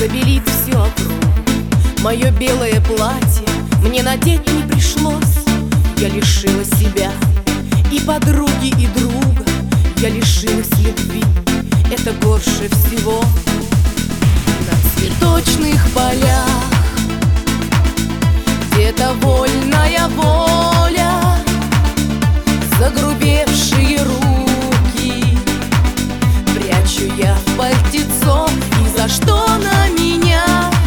забелит всю округу. Мое белое платье мне надеть не пришлось. Я лишила себя и подруги, и друга. Я лишилась любви, это горше всего. На цветочных полях где-то вольная воля, загрубевшие руки прячу я в пальтецо. И за что на меня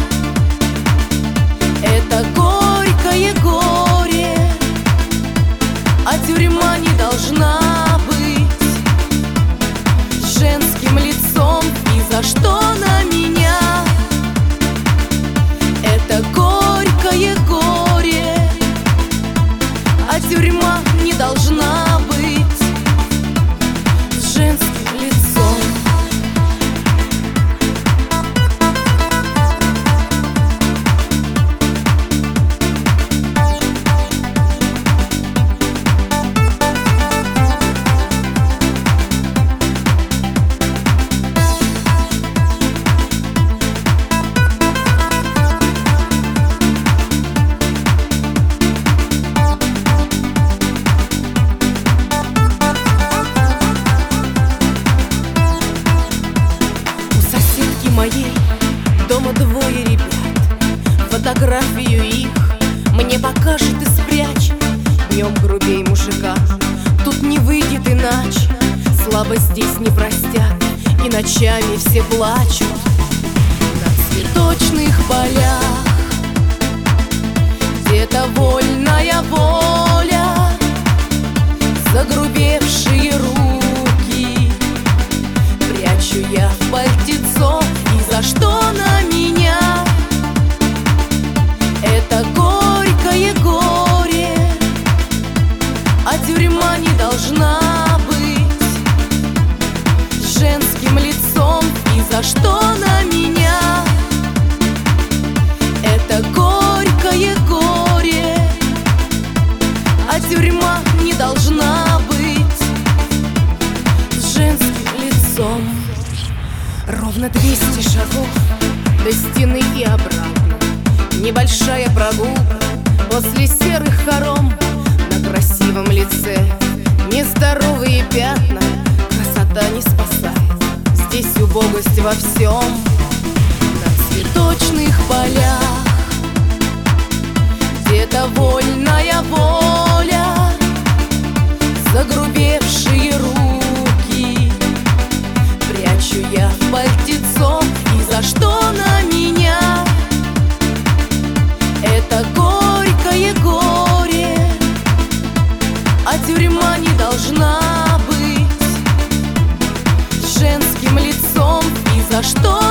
это горькое горе? А тюрьма не должна быть с женским лицом. И за что на меня это горькое горе? А тюрьма не должна быть с женским лицом. Моей дома двое ребят, фотографию их мне покажет и спрячь. Днем грубей мужика, тут не выйдет иначе. Слабость здесь не простят, и ночами все плачут. На цветочных полях где-то вольная воля, загрубевшие руки прячу я в пальтецо. И за что на меня это горькое горе? А тюрьма не должна быть с женским лицом. И за что на меня это горькое горе? А тюрьма не должна быть с женским лицом. Ровно 200 шагов до стены и обратно. Небольшая прогулка после серых хором. На красивом лице нездоровые пятна. Красота не спасает, здесь убогость во всем. На цветочных полях где-то вольная воля, загрубевшие руки прячу я в пальтецо. И за что на меня это горькое горе? А тюрьма не должна быть с женским лицом. И за что